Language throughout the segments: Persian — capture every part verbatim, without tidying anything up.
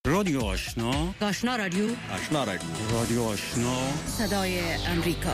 رادیو آشنا، آشنا رادیو، آشنا رادیو، رادیو آشنا، صدای امریکا.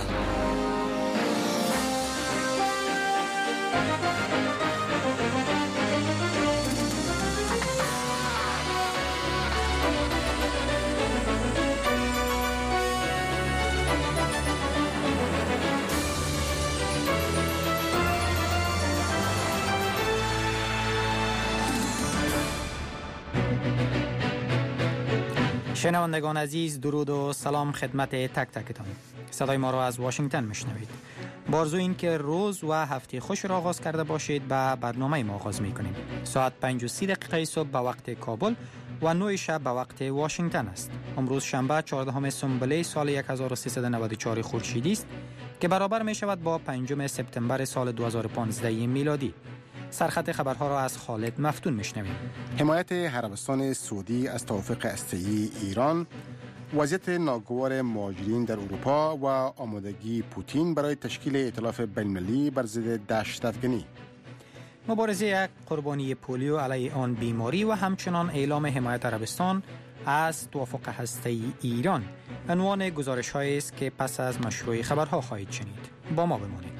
شنوندگان عزیز، درود و سلام خدمت تک تکتان. صدای ما را از واشنگتن میشنوید. با آرزوی این که روز و هفته خوش را آغاز کرده باشید، به برنامه ما آغاز میکنیم. ساعت پنج و سی دقیقه صبح به وقت کابل و نه شب به وقت واشنگتن است. امروز شنبه چهاردهم سنبله سال هزار و سیصد و نود و چهار خورشیدی است که برابر می شود با پنجم سپتامبر سال دو هزار و پانزده میلادی. سرخط خبرها را از خالد مفتون میشنویم. حمایت عربستان سعودی از توافق هسته‌ای ایران، وضعیت ناگوار مهاجرین در اروپا و آمادگی پوتین برای تشکیل ائتلاف بین‌المللی بر ضد دهشت‌افکنی. مبارزه یک قربانی پولیو علیه آن بیماری و همچنان اعلام حمایت عربستان از توافق هسته‌ای ایران عنوان گزارش‌هایی است که پس از مشروع خبرها خواهید شنید. با ما بمانید.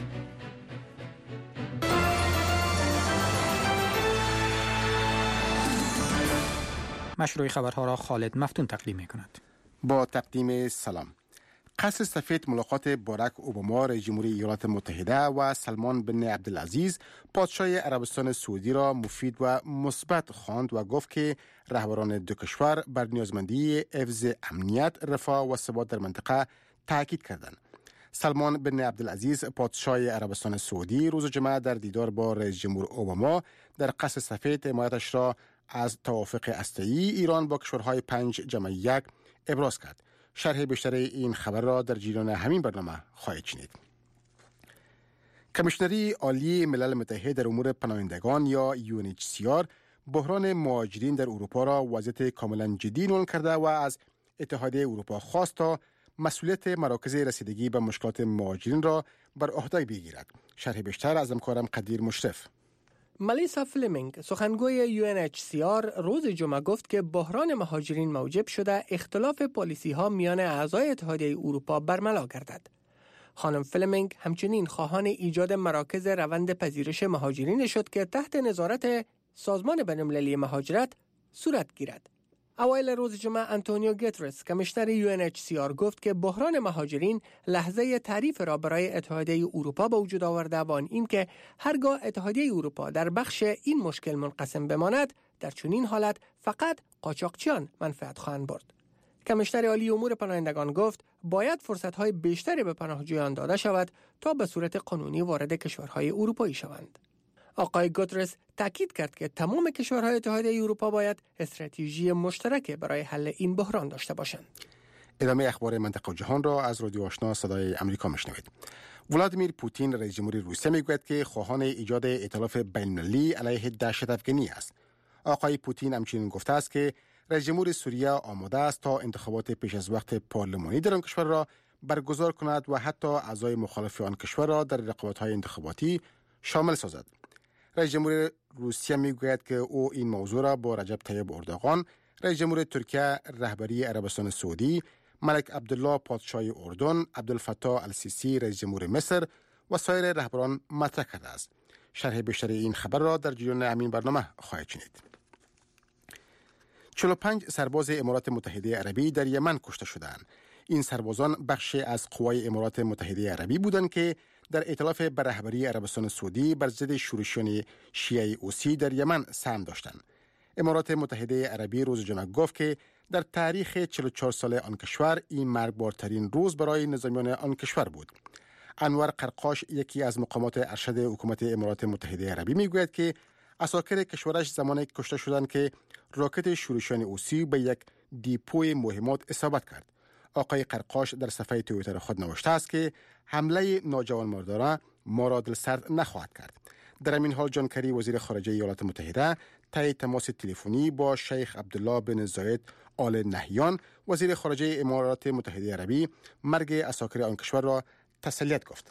مشروع خبرها را خالد مفتون تقدیم می‌کند. با تقدیم سلام. قصر سفید ملاقات باراک اوباما رئیس جمهوری ایالات متحده و سلمان بن عبدالعزیز پادشاه عربستان سعودی را مفید و مثبت خواند و گفت که رهبران دو کشور بر نیازمندی حفظ امنیت، رفاه و ثبات در منطقه تاکید کردند. سلمان بن عبدالعزیز پادشاه عربستان سعودی روز جمعه در دیدار با رئیس جمهور اوباما در قصر سفید حمایتش را از توافق هسته‌ای ایران با کشورهای پنج جمع یک ابراز کرد. شرح بیشتر این خبر را در جریان همین برنامه خواهید شنید. کمیشنری عالی ملل متحد در امور پناهندگان یا یو ان اچ سی آر بحران مهاجرین در اروپا را وضعیت کاملا جدی عنوان کرده و از اتحادیه اروپا خواست تا مسئولیت مراکز رسیدگی به مشکلات مهاجرین را بر عهده بگیرد. شرح بیشتر از همکارم قدیر مشرف. ملیسا فلمینگ، سخنگوی یو ان اچ سی آر، روز جمعه گفت که بحران مهاجرین موجب شده اختلاف پالیسی ها میان اعضای اتحادیه اروپا برملا گردد. خانم فلمینگ همچنین خواهان ایجاد مراکز روند پذیرش مهاجرین شد که تحت نظارت سازمان بین‌المللی مهاجرت صورت گیرد. اوایل روز جمعه آنتونیو گوترس، کمیشنر یو ان اچ سی آر، گفت که بحران مهاجرین لحظه تعریف را برای اتحادیه اروپا به وجود آورده و آن این که هرگاه اتحادیه اروپا در بخش این مشکل منقسم بماند، در چنین حالت فقط قاچاقچیان منفعت خواهند برد. کمیشنر عالی امور پناهندگان گفت باید فرصت‌های بیشتری به پناهجویان داده شود تا به صورت قانونی وارد کشورهای اروپایی شوند. آقای گوترس تاکید کرد که تمام کشورهای اتحادیه اروپا باید استراتژی مشترک برای حل این بحران داشته باشند. ادامه اخبار منطقه و جهان را از رادیو آشنا صدای امریکا میشنوید. ولادیمیر پوتین رئیس جمهوری روسیه میگوید که خواهان ایجاد ائتلاف بین‌المللی علیه دهشت‌افکنی است. آقای پوتین همچنین گفته است که رئیس جمهور سوریه آماده است تا انتخابات پیش از وقت پارلمانی در آن کشور را برگزار کند و حتی اعضای مخالف آن کشور را در رقابت‌های انتخاباتی شامل سازد. رئیس جمهور روسیه میگوید که او این موضوع را با رجب طیب اردوغان، رئیس جمهور ترکیه، رهبری عربستان سعودی، ملک عبدالله پادشاه اردن، عبدالفتاح السیسی رئیس جمهور مصر و سایر رهبران مطرح کرده است. شرح بیشتر این خبر را در جریان همین برنامه خواهید شنید. چهل و پنج سرباز امارات متحده عربی در یمن کشته شدند. این سربازان بخشی از قوای امارات متحده عربی بودند که در ائتلاف بر رهبری عربستان سعودی بر ضد شورشیان شیعه حوثی در یمن سهم داشتند. امارات متحده عربی روز جمعه گفت که در تاریخ چهل و چهار ساله آن کشور این مرگبارترین روز برای نظامیان آن کشور بود. انور قرقاش، یکی از مقامات ارشد حکومت امارات متحده عربی، میگوید که عساکر کشورش زمانی کشته شدند که راکت شورشیان حوثی به یک دیپوی مهمات اصابت کرد. آقای قرقاش در صفحه توییتر خود نوشته است که حمله ناجوانمردانه ما را دلسرد نخواهد کرد. در همین حال جان کری، وزیر خارجه ایالات متحده، طی تماس تلفنی با شیخ عبدالله بن زاید آل نهیان، وزیر خارجه امارات متحده عربی، مرگ عساکر آن کشور را تسلیت گفت.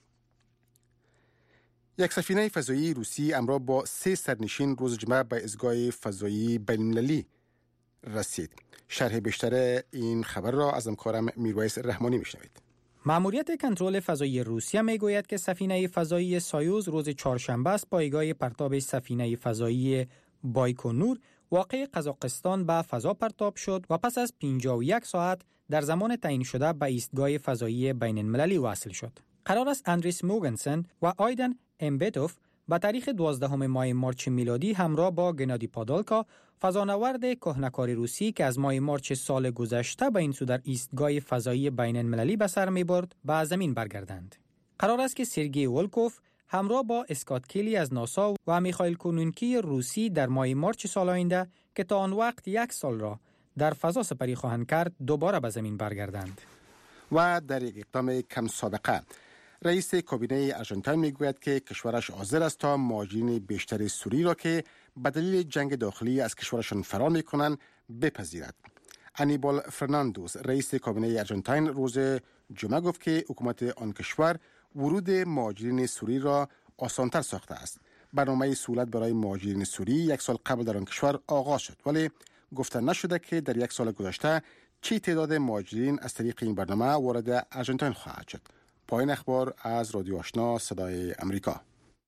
یک سفینه فضایی روسی همراه با سه سرنشین روز جمعه به ایستگاه فضایی بین‌المللی رسید. شرح بیشتر این خبر را از همکارم میرویس رحمانی میشنوید. ماموریت کنترل فضایی روسیه میگوید که سفینه فضایی سایوز روز چهارشنبه از پایگاه پرتاب سفینه فضایی بایکونور واقع قزاقستان به فضا پرتاب شد و پس از پنجاه و یک ساعت در زمان تعیین شده به ایستگاه فضایی بین المللی وصل شد. قرار است اندریس موگنسن و آیدن امبتوف به تاریخ دوازدهم ماه مارچ میلادی همراه با گنادی پادالکا فضانورد کهنکار روسی که از ماه مارچ سال گذشته به این سو در ایستگاه فضایی بین المللی به سر میبرد به زمین برگردند. قرار است که سرگئی ولکوف همراه با اسکات کیلی از ناسا و میخائیل کونونکی روسی در ماه مارچ سال آینده که تا آن وقت یک سال را در فضا سپری خواهند کرد دوباره به زمین برگردند. و در یک اقدام کم سابقه رئیس کابینه آرژانتین میگوید که کشورش حاضر است تا مهاجرین بیشتر سوری را که به دلیل جنگ داخلی از کشورشان فرار میکنند بپذیرد. انیبال فرناندوس رئیس کابینه آرژانتین روز جمعه گفت که حکومت آن کشور ورود مهاجرین سوری را آسانتر ساخته است. برنامه سهولت برای مهاجرین سوری یک سال قبل در آن کشور آغاز شد، ولی گفته نشده که در یک سال گذشته چه تعداد مهاجرین از طریق این برنامه وارد آرژانتین خواهد شد. پایان اخبار از رادیو آشنا صدای امریکا.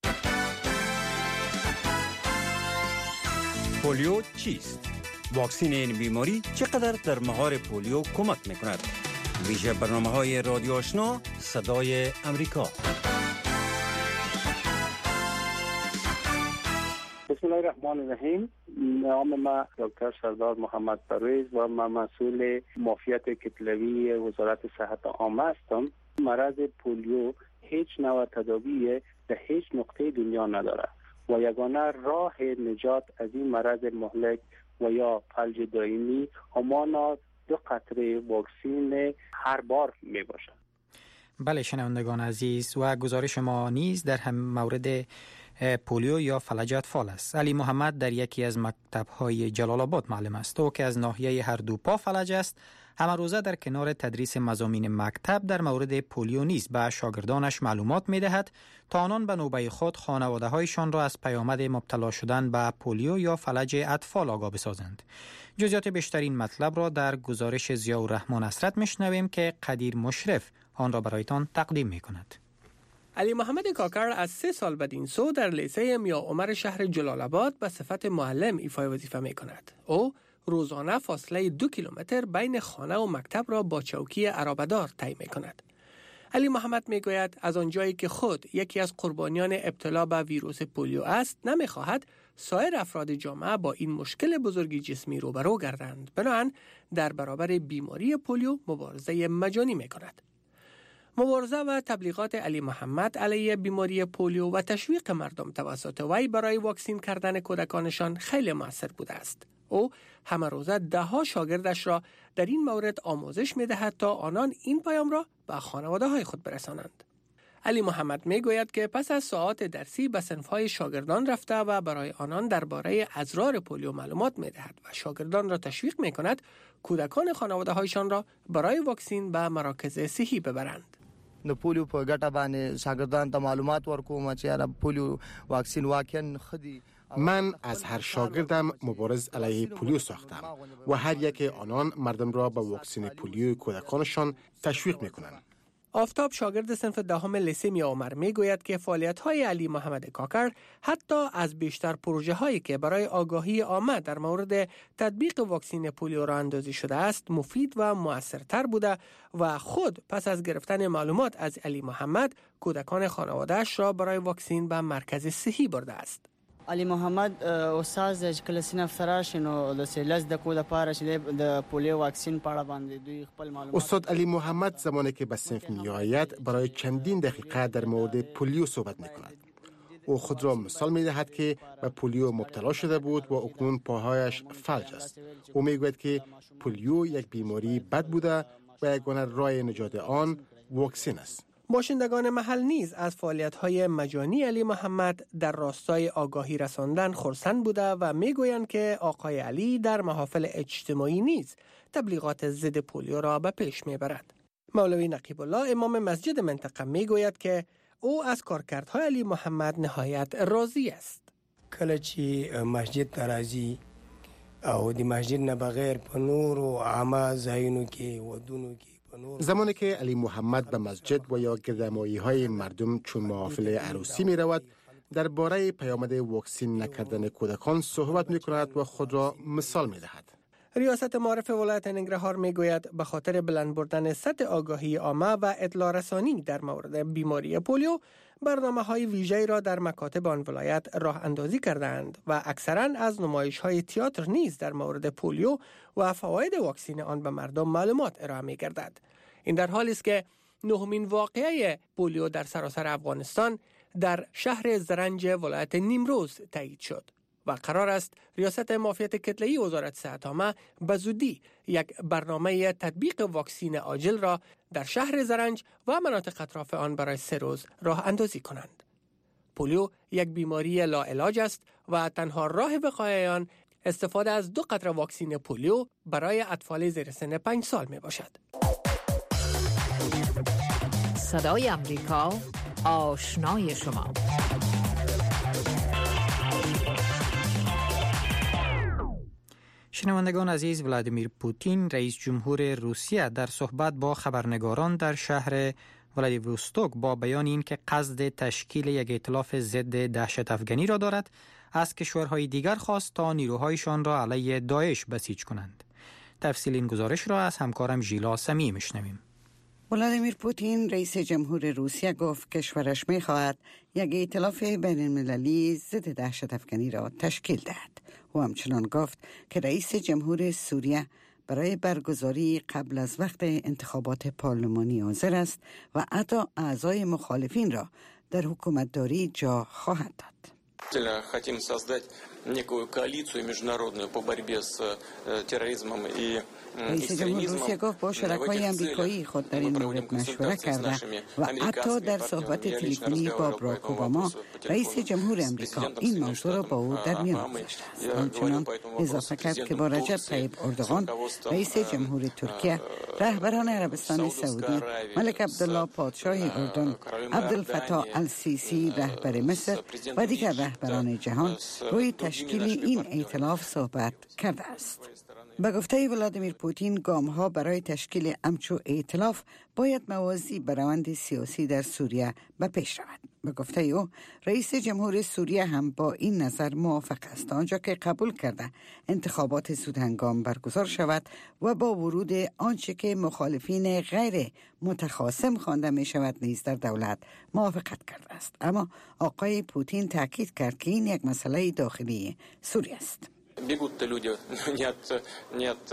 پولیو چیست؟ واکسن این بیماری چقدر در مهار پولیو کمک میکند؟ ویژه برنامه های رادیو آشنا صدای امریکا. بسم الله الرحمن الرحیم. نام من دکتر سردار محمد پرویز و من مسئول معافیت کتلوی وزارت صحت عامه هستم. مرض پولیو هیچ نوع تداوی در هیچ نقطه دنیا نداره و یگانه راه نجات از این مرض مهلک و یا فلج دائمی همانا دو قطره واکسین هر بار می باشد. بله شنوندگان عزیز، و گزارش ما نیز در هم مورد پولیو یا فلج اطفال است. علی محمد در یکی از مکتب‌های جلال آباد معلم است. او که از ناحیه هر دو پا فلج است، همه روزه در کنار تدریس مضامین مکتب در مورد پولیو نیز به شاگردانش معلومات می‌دهد تا آنان به نوبه خود خانواده‌هایشان را از پیامد مبتلا شدن به پولیو یا فلج اطفال آگاه بسازند. جزئیات بیشتر این مطلب را در گزارش ضیاءالرحمن اسرت میشنویم که قدیر مشرف آن را برایتان تقدیم می‌کند. علی محمد کاکر از سه سال بدین سو در لیسه میا عمر شهر جلال آباد به صفت معلم ایفای وظیفه می کند. او روزانه فاصله دو کیلومتر بین خانه و مکتب را با چوکی عرابه‌دار طی می کند. علی محمد می گوید از آنجایی که خود یکی از قربانیان ابتلا به ویروس پولیو است، نمی خواهد سایر افراد جامعه با این مشکل بزرگی جسمی روبرو گردند. بنابراین در برابر بیماری پولیو مبارزه مجانی می کند. مبارزه و تبلیغات علی محمد علیه بیماری پولیو و تشویق مردم توسط وی برای واکسین کردن کودکانشان خیلی مؤثر بوده است. او همه روزه ده ها شاگردش را در این مورد آموزش می دهد تا آنان این پیام را به خانواده های خود برسانند. علی محمد می گوید که پس از ساعات درسی به صنف‌های شاگردان رفته و برای آنان درباره اضرار پولیو معلومات می دهد و شاگردان را تشویق می کند کودکان خانواده هایشان را برای واکسین به مراکز صحی ببرند. د پولیو په ګټه باندې شاګردان ته معلومات ورکوم چې را پولیو واکسین واقعا خدي. من از هر شاگردم مبارز علیه پولیو ساختم و هر یک آنان مردم را به واکسن پولیو کودکانشان تشویق میکنند. آفتاب شاگرد صنف دهم لیسه میا عمر می گوید که فعالیت‌های علی محمد کاکر حتی از بیشتر پروژه هایی که برای آگاهی عامه در مورد تطبیق واکسن پولیو را اندازی شده است مفید و مؤثرتر بوده و خود پس از گرفتن معلومات از علی محمد کودکان خانواده‌اش را برای واکسین به مرکز صحی برده است. علی محمد استاد چې کله سینه فراشي نو د سیلز د کو د پاره چې د پولیو واکسین په اړه باندې دوی خپل معلومات. استاد علی محمد زمانی که به صنف میآید برای چندین دقیقه در مورد پولیو صحبت میکند. او خود را مثال میدهد که به پولیو مبتلا شده بود و اکنون پاهایش فلج است. او میگوید که پولیو یک بیماری بد بوده و یگانه راه نجات آن واکسن است. باشندگان محل نیز از فعالیت‌های مجانی علی محمد در راستای آگاهی رساندن خرسند بوده و میگویند که آقای علی در محافل اجتماعی نیز تبلیغات ضد پولیو را به پیش میبرد. مولوی نقیب الله امام مسجد منطقه میگوید که او از کارکردهای علی محمد نهایت راضی است. کله چې مسجد ته راځي او د مسجد نه بغیر په نور او عامه ځایونو کې ودونو کې زمانی که علی محمد به مسجد و یا گردمایی های مردم چون محافل عروسی می رود درباره پیامد واکسین نکردن کودکان صحبت می کند و خود را مثال می دهد. ریاست معارف ولایت ننگرهار می گوید به خاطر بلند بردن سطح آگاهی عامه و اطلاع رسانی در مورد بیماری پولیو برنامه های ویژه‌ای را در مکاتب آن ولایت راه اندازی کردند و اکثرا از نمایش های تئاتر نیز در مورد پولیو و فواید واکسین آن به مردم معلومات ارائه می گردد. این در حالی است که نهمین واقعه پولیو در سراسر افغانستان در شهر زرنج ولایت نیمروز تایید شد و قرار است ریاست معافیت کتله‌ای وزارت صحت عامه به زودی یک برنامه تطبیق واکسین عاجل را در شهر زرنج و مناطق اطراف آن برای سه روز راه اندازی کنند. پولیو یک بیماری لاعلاج است و تنها راه وقایع آن استفاده از دو قطره واکسین پولیو برای اطفال زیر سن پنج سال می باشد. صدای امریکا، آشنای شما. شنوندگان عزیز، ولادیمیر پوتین رئیس جمهور روسیه در صحبت با خبرنگاران در شهر ولادیوستوک با بیان این که قصد تشکیل یک ائتلاف ضد دهشت افغانی را دارد، از کشورهای دیگر خواست تا نیروهایشان را علیه داعش بسیج کنند. تفصیل این گزارش را از همکارم ژیلا سمی میشنویم. ولادیمیر پوتین رئیس جمهور روسیه گفت کشورش می خواهد یک ائتلاف بین المللی ضد دهشت افغانی را تشکیل دهد. و همچنان گفت که رئیس جمهور سوریه برای برگزاری قبل از وقت انتخابات پارلمانی حاضر است و حتی اعضای مخالفین را در حکومتداری جا خواهد داد. Хотим создать некую коалицию международную по борьбе с терроризмом и رئیس جمهور روسیه گفت با شرکای امریکایی خود در این مورد مشورت کرده و حتی در صحبت تلفنی با باراک اوباما رئیس جمهور امریکا این موضوع را با او در میان گذاشته است. همچنان اضافه کرد که با رجب طیب اردوغان رئیس جمهور ترکیه، رهبران عربستان سعودی، ملک عبدالله پادشاه اردن، عبدالفتاح السیسی رهبر مصر و دیگر رهبران جهان روی تشکیل این ائتلاف صحبت کرده است. به گفته ولادیمیر پوتین گام‌ها برای تشکیل همچو ائتلاف باید موازی به روند سیاسی در سوریه به پیش رود. به گفته او رئیس جمهور سوریه هم با این نظر موافق است، آنجا که قبول کرده انتخابات زودهنگام برگزار شود و با ورود آنچه که مخالفین غیر متخاصم خوانده می شود نیز در دولت موافقت کرده است. اما آقای پوتین تاکید کرد که این یک مسئله داخلی سوریه است. Бегут люди не от, не от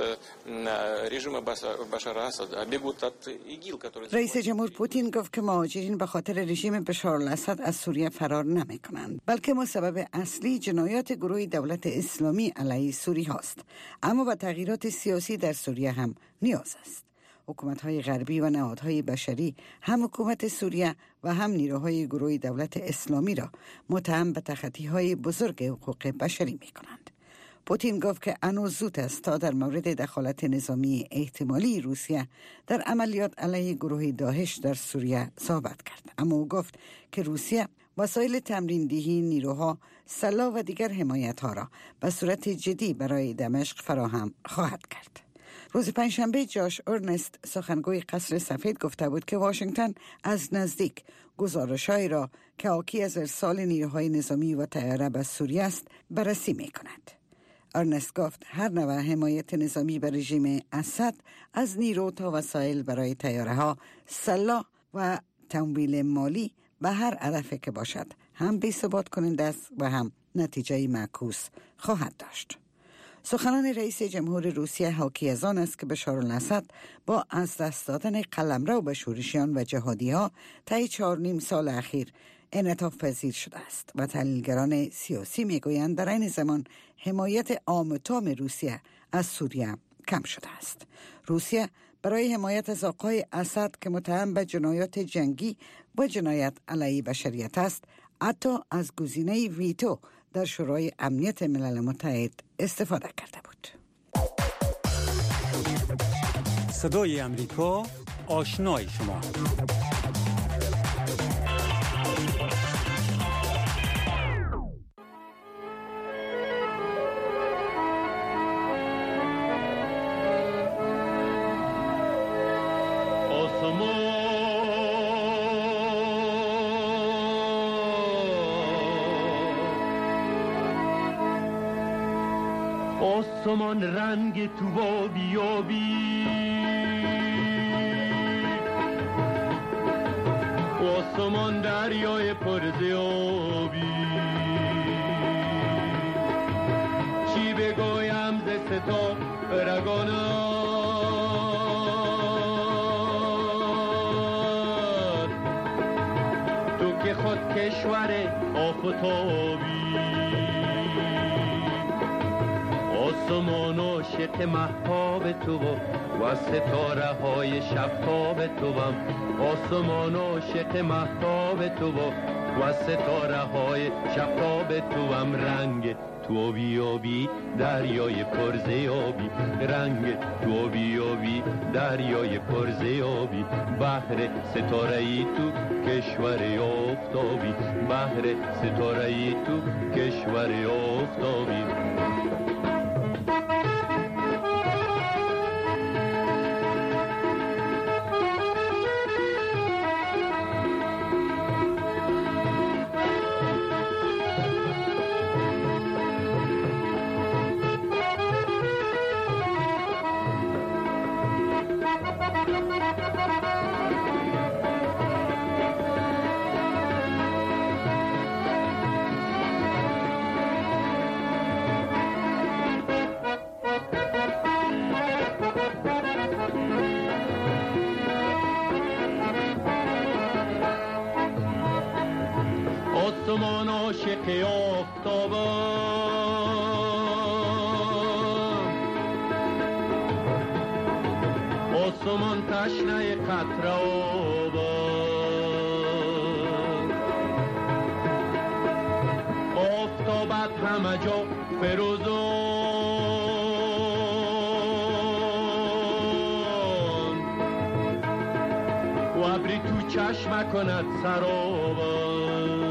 режима Башара Асада, а бегут от ИГИЛ, который... رئیس جمهور پوتین گفت که مهاجرین به خاطر رژیم بشار الاسد از سوریه فرار نمی کنند، بلکه مسبب اصلی جنایات گروه دولت اسلامی علیه سوریه هاست. اما با تغییرات سیاسی در سوریه هم نیاز است. حکومت‌های غربی و نهادهای بشری هم حکومت سوریه و هم نیروهای گروه دولت اسلامی را متهم به تخطی‌های بزرگ حقوق بشری می‌کنند. پوتین گفت که هنوز زود است تا در مورد دخالت نظامی احتمالی روسیه در عملیات علیه گروه داعش در سوریه صحبت کرد. اما او گفت که روسیه وسایل تمرین دهی نیروها، سلاح و دیگر حمایت‌ها را به صورت جدی برای دمشق فراهم خواهد کرد. روز پنجشنبه جاش ارنست سخنگوی قصر سفید گفته بود که واشنگتن از نزدیک گزارش‌هایی را که حاکی از ارسال نیروهای نظامی و طیاره به سوریه است بررسی می‌کند. ارنست گفت هر نوع حمایت نظامی بر رژیم اسد از نیرو تا وسایل برای طیاره‌ها، سلاح و تمویل مالی به هر هدفی که باشد هم بی‌ثبات کننده است و هم نتیجه معکوس خواهد داشت. سخنان رئیس جمهور روسیه حاکی از آن است که بشار الاسد با از دست دادن قلمرو به شورشیان و جهادی‌ها طی چهار نیم سال اخیر انعطاف پذیر شده است و تحلیلگران سیاسی میگویند در این زمان حمایت عام و تام روسیه از سوریه کم شده است. روسیه برای حمایت از آقای اسد که متهم به جنایات جنگی و جنایت علیه بشریت است، حتی از گزینه ویتو در شورای امنیت ملل متحد استفاده کرده بود. صدای امریکا، آشنای شما. آسمان رنگ تو آبی آبی، آسمان دریای پرز آبی. چی بگویم ز ستا رگانت، تو که خود کشور آفتابی. آسمان عاشق مهتاب تو و ستاره های شبتاب توام. آسمان عاشق مهتاب تو و ستاره های شبتاب توام. رنگ تو آبی آبی دریای پرز آبی، رنگ تو آبی آبی دریای پرز آبی. بحر ستاره ای تو کشور آفتابی، بحر ستاره ای تو کشور آفتابی. آسمان عاشق آفتابم، آسمان تشنه قطره آبم. آفتابت همه جا فروزان و ابری تو چشم کند سرابم.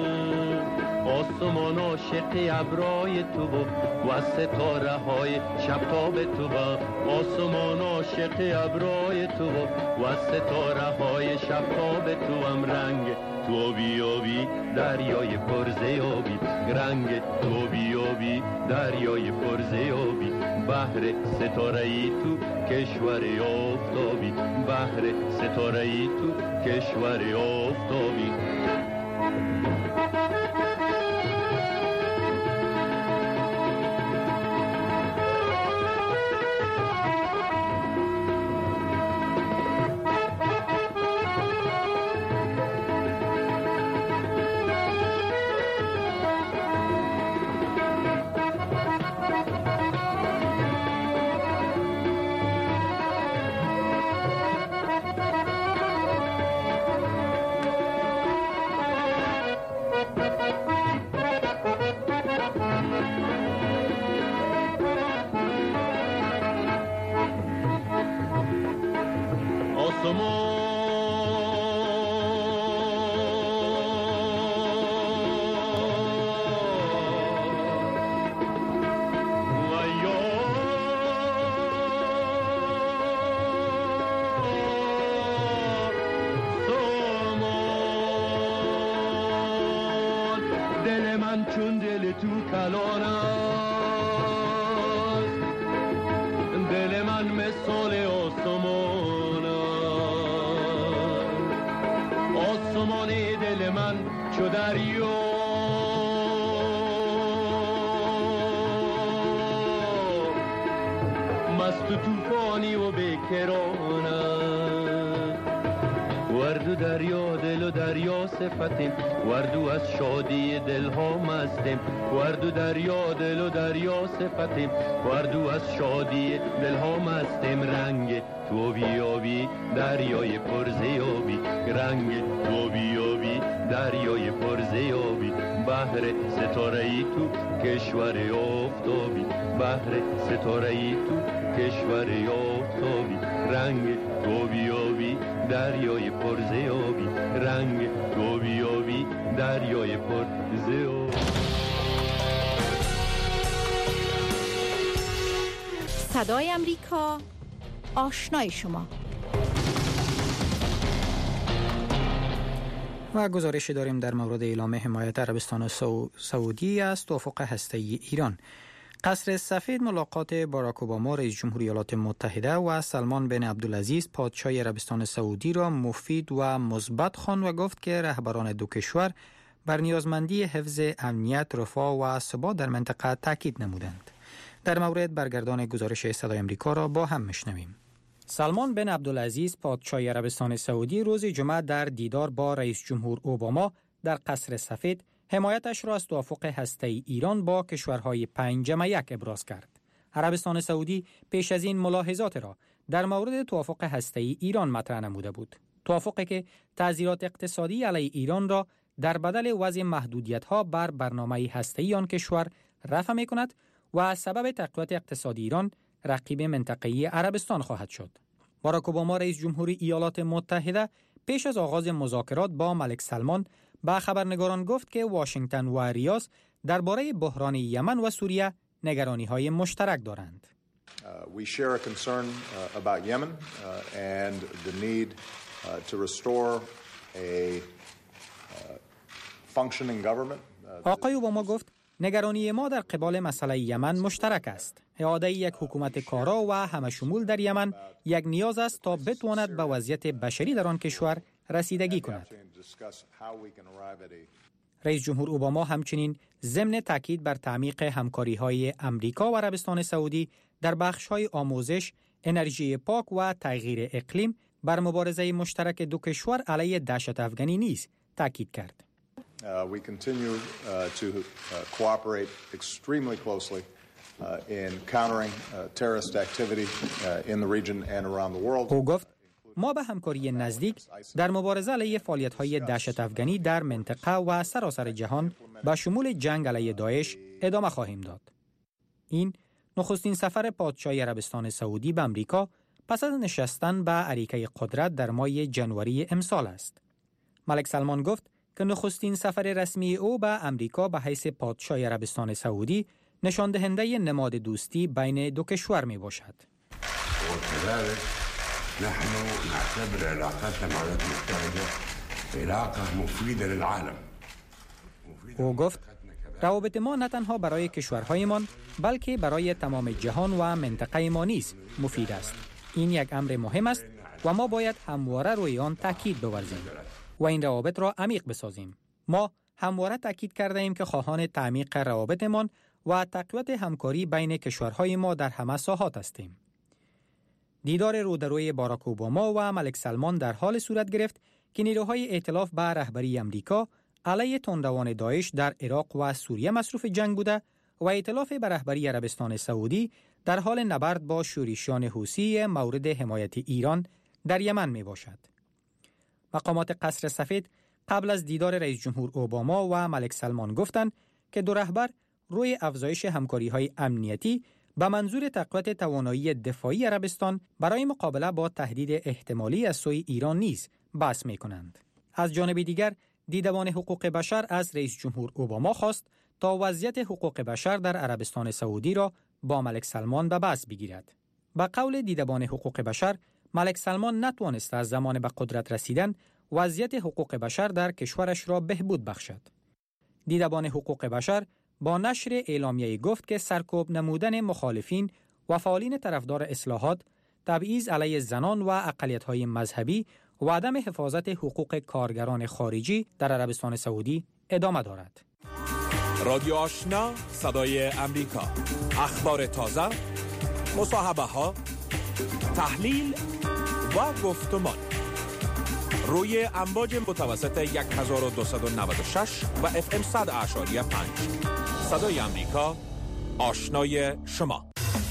آسمان عاشق ابرای تو و ستاره های شبتاب تو، آسمان عاشق ابرای تو و ستاره های شبتاب تو. هم رنگ تو آبی آبی دریای پرز آبی، رنگ تو آبی آبی دریای پرز آبی. بحر ستاره ای تو کشور آفتابی، بحر ستاره ای تو کشور آفتابی. چون دل تو کلان است، دل من مثال آسمان است. آسمان دل من چو دریا، مست و طوفانی و بیکران است. وردو دریا دل و دریا صفتیم، وردو از شادی دل ها مستیم. وردو دریا دل و دریا صفتیم، وردو از شادی دل ها مستیم. رنگ تو آبی آبی دریای پرز آبی، رنگ تو آبی آبی دریای پرز آبی. بحر ستاره ای تو کشور آفتابی، بحر ستاره ای تو کشور آفتابی. رنگ تو آبی آبی دریای پرز آبی، رنگ تو آبی آبی دریای پرز آبی. صدای امریکا، آشنای شما. و گزارشی داریم در مورد اعلام حمایت عربستان سعودی از توافق هسته‌ای ایران. قصر سفید ملاقات باراک اوباما رئیس جمهوری ایالات متحده و سلمان بن عبدالعزیز پادشاه عربستان سعودی را مفید و مثبت خواند و گفت که رهبران دو کشور بر نیازمندی حفظ امنیت، رفاه و ثبات در منطقه تاکید نمودند. در مورد برگردان گزارش صدای امریکا را با هم میشنویم. سلمان بن عبدالعزیز پادشاه عربستان سعودی روز جمعه در دیدار با رئیس جمهور اوباما در قصر سفید حمایتش را از توافق هسته‌ای ایران با کشورهای پنجم یک ابراز کرد. عربستان سعودی پیش از این ملاحظات را در مورد توافق هسته‌ای ایران مطرح نموده بود. توافقی که تعزیرات اقتصادی علیه ایران را در بدل وضع محدودیت‌ها بر برنامه هسته‌ای آن کشور رفع می‌کند و سبب تقویت اقتصادی ایران رقیب منطقه‌ای عربستان خواهد شد. باراک اوباما رئیس جمهوری ایالات متحده پیش از آغاز مذاکرات با ملک سلمان با خبرنگاران گفت که واشنگتن و ریاض درباره بحران یمن و سوریه نگرانی‌های مشترک دارند. Uh, we share a concern uh, about Yemen uh, and the need uh, to restore a uh, functioning government. Uh, آقای اوباما گفت نگرانی ما در قبال مسئله یمن مشترک است. اعاده یک حکومت کارا و همشمول در یمن یک نیاز است تا بتواند به وضعیت بشری در آن کشور رسیدگی کند. رئیس جمهور اوباما همچنین ضمن تاکید بر تعمیق همکاری‌های امریکا و عربستان سعودی در بخش‌های آموزش، انرژی پاک و تغییر اقلیم بر مبارزه مشترک دو کشور علیه دهشت افغانی نیز تاکید کرد. Uh, we continue uh, to uh, cooperate extremely closely uh, in countering uh, terrorist activity uh, in the region and around the world. او گفت ما به همکاری نزدیک در مبارزه علیه فعالیت‌های دهشت افغانی در منطقه و سراسر جهان با شمول جنگ علیه داعش ادامه خواهیم داد. این نخستین سفر پادشاه عربستان سعودی به آمریکا پس از نشستن به اریکه قدرت در ماه ژانویه امسال است. ملک سلمان گفت که نخستین سفر رسمی او به آمریکا به حیث پادشاه عربستان سعودی نشان دهنده نماد دوستی بین دو کشور می باشد. نحن نعتبر علاقتنا مع الولايات المتحدة علاقة مفيدة للعالم. او گفت روابط ما نه تنها برای کشورهایمان بلکه برای تمام جهان و منطقه ما نیز مفید است. این یک امر مهم است و ما باید همواره روی آن تاکید بورزیم و این روابط را عمیق بسازیم. ما همواره تاکید کرده ایم که خواهان تعمیق روابطمان و تقویت همکاری بین کشورهای ما در همه ساحات هستیم. دیدار رودروی باراک اوباما و ملک سلمان در حال صورت گرفت که نیروهای ائتلاف به رهبری امریکا علیه تندروان داعش در عراق و سوریه مصروف جنگ بوده و ائتلاف به رهبری عربستان سعودی در حال نبرد با شورشیان حوثی مورد حمایت ایران در یمن می باشد. مقامات قصر سفید قبل از دیدار رئیس جمهور اوباما و ملک سلمان گفتند که دو رهبر روی افزایش همکاری‌های امنیتی به منظور تقویت توانایی دفاعی عربستان برای مقابله با تهدید احتمالی از سوی ایران نیز بحث می‌کنند. از جانب دیگر دیدبان حقوق بشر از رئیس جمهور اوباما خواست تا وضعیت حقوق بشر در عربستان سعودی را با ملک سلمان به بحث بگیرد. با قول دیدبان حقوق بشر، ملک سلمان نتوانست از زمان به قدرت رسیدن وضعیت حقوق بشر در کشورش را بهبود بخشد. دیدبان حقوق بشر با نشر اعلامیه‌ای گفت که سرکوب نمودن مخالفین و فعالین طرفدار اصلاحات، تبعیض علیه زنان و اقلیت‌های مذهبی و عدم حفاظت حقوق کارگران خارجی در عربستان سعودی ادامه دارد. رادیو آشنا، صدای امریکا، اخبار تازه، مصاحبه‌ها، تحلیل و گفتمان روی امواج متوسط هزار و دویست و نود و شش و اف ام صد اعشاری پنج. صدای امریکا، آشنای شما.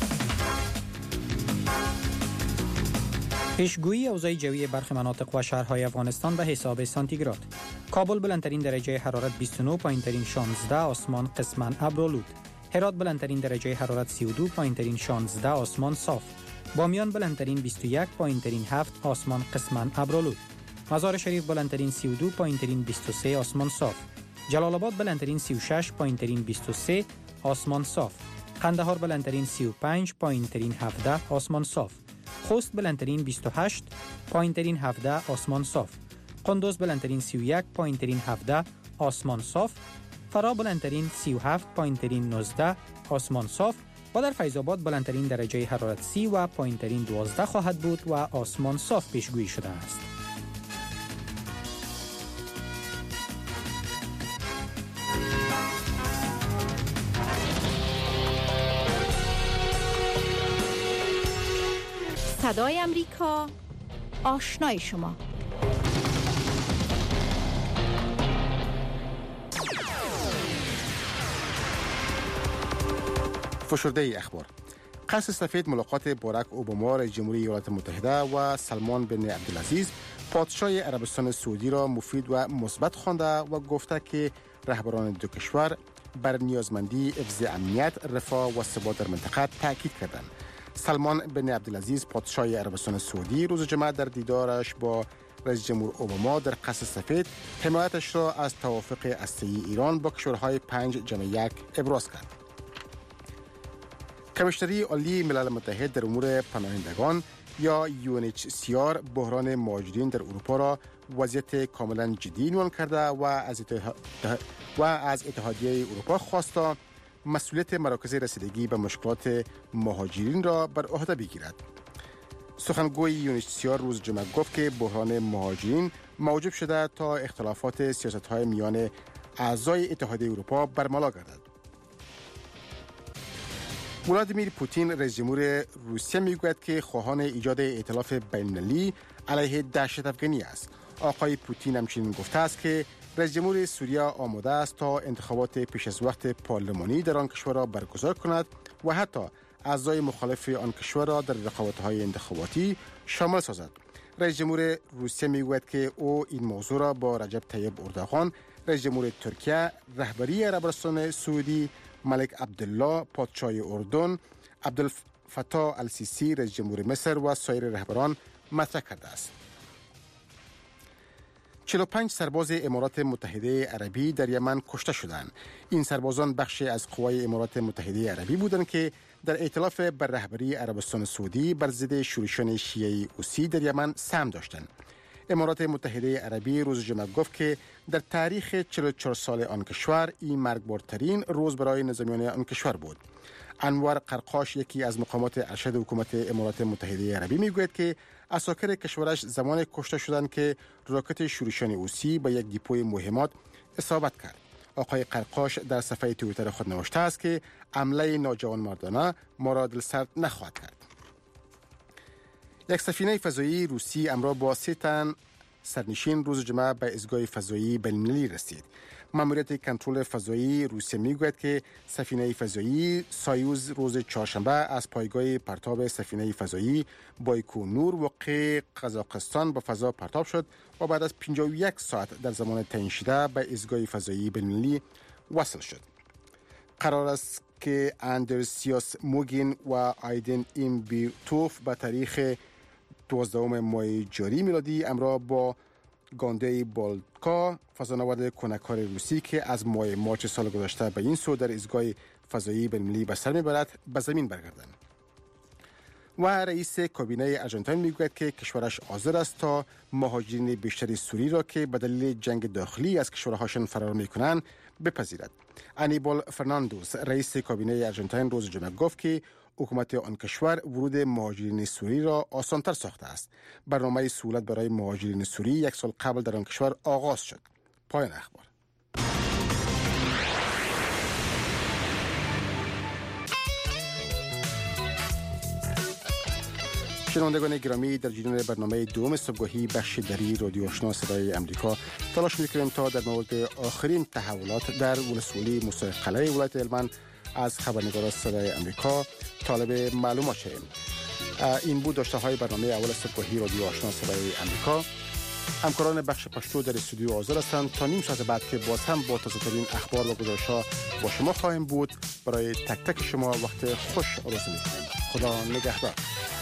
پیشگویی اوضاع جوی برخی مناطق و شهرهای افغانستان به حساب سانتیگراد. کابل بلندترین درجه حرارت بیست و نه، پایینترین شانزده، آسمان قسماً ابرآلود. هرات بلندترین درجه حرارت سی و دو، پایینترین شانزده، آسمان صاف. بامیان بلندترین بیست و یک، پایینترین هفت، آسمان قسماً ابرآلود. مزار شریف بلندترین سی و دو، پایینترین بیست و سه، آسمان صاف. جلال آباد بلندترین سی و شش، پایینترین بیست و سه، آسمان صاف. قندهار بلندترین سی و پنج، پایینترین هفده، آسمان صاف. خوست بلندترین بیست و هشت، پایینترین هفده، آسمان صاف. قندوز بلندترین سی و یک، پایینترین هفده، آسمان صاف، فرا بلندترین سی و هفت پایینترین نوزده آسمان صاف و در فیض آباد بلندترین درجه حرارت سی و پایینترین دوازده خواهد بود و آسمان صاف پیشگویی شده است. صدای امریکا، آشنای شما. فشرده اخبار. قصر سفید ملاقات باراک اوباما رئیس جمهوری ایالات متحده و سلمان بن عبدالعزیز پادشاه عربستان سعودی را مفید و مثبت خوانده و گفته که رهبران دو کشور بر نیازمندی حفظ امنیت، رفاه و ثبات در منطقه تاکید کردند. سلمان بن عبدالعزیز پادشاه عربستان سعودی روز جمعه در دیدارش با رئیس جمهور اوباما در قصر سفید حمایتش را از توافق هسته‌ای ایران با کشورهای پنج جمع یک ابراز کرد. کمیشنری عالی ملل متحد در امور پناهندگان یا یو ان اچ سی آر بحران مهاجرین در اروپا را وضعیت کاملا جدی عنوان کرده و از اتحاد و از اتحادیه اروپا خواسته مسئولیت مراکز رسیدگی به مشکلات مهاجرین را بر عهده بگیرد. سخنگوی یو ان اچ سی آر روز جمعه گفت که بحران مهاجرین موجب شده تا اختلافات سیاست‌های میان اعضای اتحادیه اروپا برملا گردد. ولادیمیر پوتین رئیس جمهور روسیه میگوید که خواهان ایجاد ائتلاف بین‌المللی علیه دهشت افغانی است. آقای پوتین همچنین گفته است که رئیس جمهور سوریه آماده است تا انتخابات پیش از وقت پارلمانی در آن کشور را برگزار کند و حتی اعضای مخالف آن کشور را در رقابت‌های انتخاباتی شامل سازد. رئیس جمهور روسیه میگوید که او این موضوع را با رجب طیب اردوغان رئیس جمهور ترکیه، رهبری عربستان سعودی، ملک عبدالله پادشاه اردن، عبدالفتاح السیسی رئیس جمهور مصر و سایر رهبران مطرح کرده است. چهل و پنج سرباز امارات متحده عربی در یمن کشته شدند. این سربازان بخشی از قوای امارات متحده عربی بودند که در ائتلاف بر رهبری عربستان سعودی بر ضد شورشیان شیعه حوثی در یمن سهم داشتند. امارات متحده عربی روز جمعه گفت که در تاریخ چهل و چهار سال آن کشور این مرگبارترین روز برای نظامیان آن کشور بود. انور قرقاش یکی از مقامات ارشد حکومت امارات متحده عربی میگوید که عساکر کشورش زمان کشته شدند که راکت شورشیان حوثی به یک دیپوی مهمات اصابت کرد. آقای قرقاش در صفحه توییتر خود نوشته است که حمله ناجوانمردانه ما را دلسرد نخواهد کرد. یک سفینه فضایی روسی امروز با سه تن سرنشین روز جمعه به ایستگاه فضایی بین‌المللی رسید. ماموریت کنترل فضایی روسیه میگوید که سفینه فضایی سایوز روز چهارشنبه از پایگاه پرتاب سفینه فضایی بایکونور واقع قزاقستان به فضا پرتاب شد و بعد از پنجاه و یک ساعت در زمان تعیین شده به ایستگاه فضایی بین‌المللی وصل شد. قرار است که اندرسیاس موگین و آیدن ایمبیتوف به تاریخ دوازدهم ماه جاری میلادی امروز با گانده بالکا فضانورد کنک‌کار روسی که از ماه مارچ سال گذشته به این سو در ایستگاه فضایی بین‌المللی به سر میبرد به زمین برگردند. و رئیس کابینه آرژانتین میگوید که کشورش حاضر است تا مهاجرین بیشتری سوری را که به دلیل جنگ داخلی از کشورهاشان فرار میکنند بپذیرد. انیبال فرناندوس رئیس کابینه آرژانتین روز جمعه گفت که حکومت آن کشور ورود مهاجرین سوری را آسان‌تر ساخته است. برنامه سهولت برای مهاجرین سوری یک سال قبل در آن کشور آغاز شد. پایان اخبار. شنوندگان گرامی، در جریان برنامه دوم صبحگاهی بخش دری رادیو آشنا صدای امریکا تلاش می‌کنیم تا در مورد آخرین تحولات در ولسوالی موسی قلعه ولایت هلمند از خبرنگار صدای امریکا طالب معلومات شدیم. این بود داشته های برنامه اول صبحگاهی رادیو آشنا صدای امریکا. همکاران بخش پشتو در استودیو حاضر هستند تا نیم ساعت بعد که باز هم با تازه ترین اخبار و گزارش‌ها با شما خواهیم بود. برای تک تک شما وقت خوش آرزو می‌کنیم. خدا نگهدار.